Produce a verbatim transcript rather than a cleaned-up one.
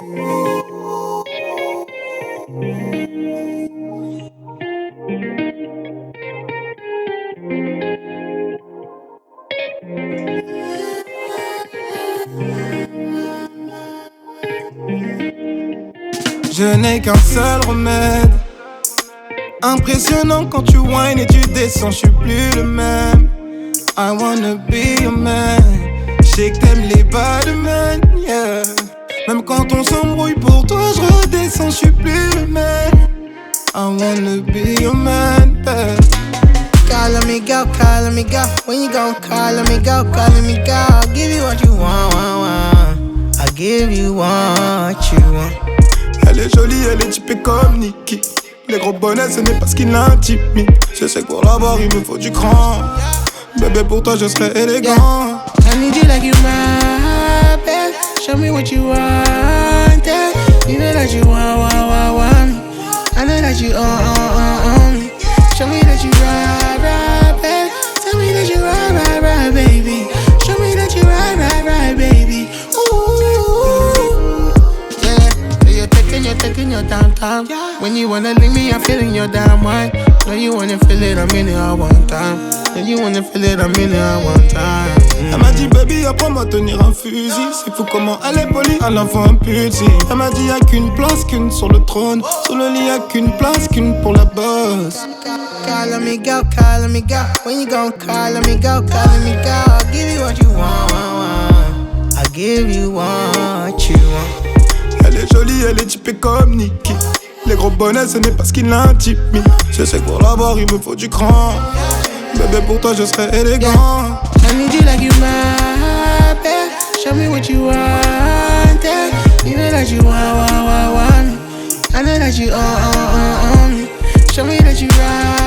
Je n'ai qu'un seul remède. Impressionnant quand tu whines et tu descends, je suis plus le même. I wanna be your man. J'sais que t'aimes les bad men, yeah. Même quand on s'embrouille pour toi, je redescends, je suis plus le même. I wanna be your man, yeah. Calling me go, calling me go. When you gon' calling me go, calling me go. I'll give you what you want, want, want. I'll give you what you want. Elle est jolie, elle est typée comme Nicki. Les gros bonnets, ce n'est pas ce qui l'intimide. Je sais que pour l'avoir, il me faut du cran. Bébé, pour toi, je serai élégant. I need you like you my best. Show me what you want, yeah. You know that you want, want, want, want me. I know that you on, on, on, on me. Show me that you ride, ride, baby. Tell me that you ride, ride, ride, baby. Show me that you ride, ride, ride, baby. Ooh, yeah. So you're taking, you're taking your damn time. When you wanna leave me, I'm feeling your damn mind. Know you wanna feel it, I'm in it all one time. Know you wanna feel it, I'm in it all one time. Elle m'a dit baby apprends-moi à tenir un fusil. C'est fou comment elle est polie à l'enfant impulsif. Elle m'a dit y'a qu'une place, qu'une sur le trône. Sur le lit y'a qu'une place, qu'une pour la bosse. Calling me go, calling me go. When you gon' calling me go, calling me go. I'll give you what you want, want, want. I'll give you what you want. Elle est jolie, elle est typée comme Nicki. Les gros bonnets ce n'est pas ce qui l'intimide. Je sais que pour l'avoir il me faut du cran. Bébé pour toi je serai élégant, yeah. I need you like you my best. Show me what you want, yeah. You know that you want, want, want, want me. I know that you on, on, on, on me. Show me that you ride.